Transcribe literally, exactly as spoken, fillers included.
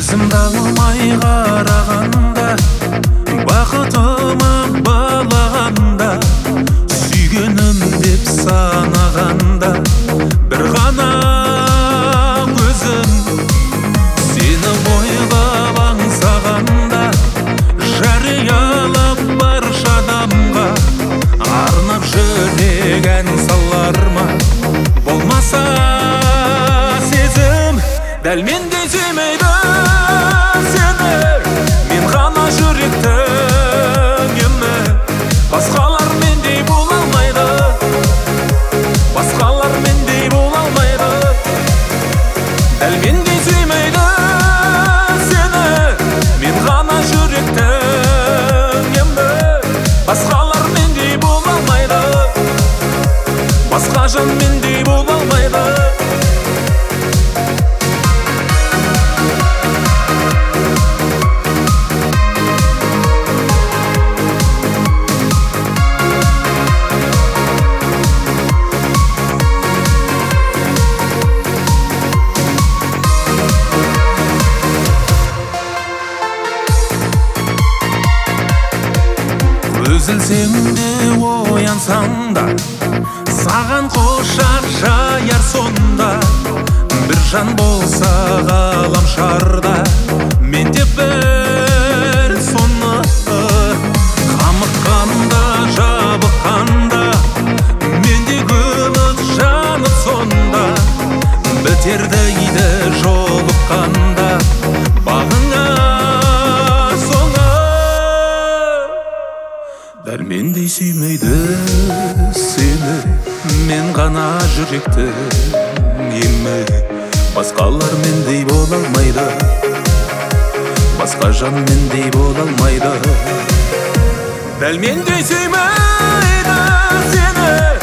көзімді алмай қарағанда, бақытыма балағанда, сүйгенім деп санағанда, бір ғана өзім сені ойлап аңсағанда, жариялап барша адамға арнап жүрек ән салар ма? Болмаса сезім дәл мендей сүймейді сені, мен ғана жүректің емі. Басқалар мендей бола алмайды, басқалар мендей бола алмайды. Дәл мендей сүймейді сені, мен ғана жүректің емі. Басқалар мендей бола алмайды, басқа жан мендей бола алмайды. Үзілсең де оянсаң да, саған құшақ жаяр сонда. Бір жан болса ғалам шарда, мен де бір соны. Қамыққанда, жабыққанда, менде гүлік жанып сонда. Бітерді еді жолыққанда, бағыңа дәл мендей сүймейді сені, мен ғана жүректің емі. Басқалар мендей бола алмайды, басқа жан мендей бола алмайды. Дәл мендей сүймейді сені,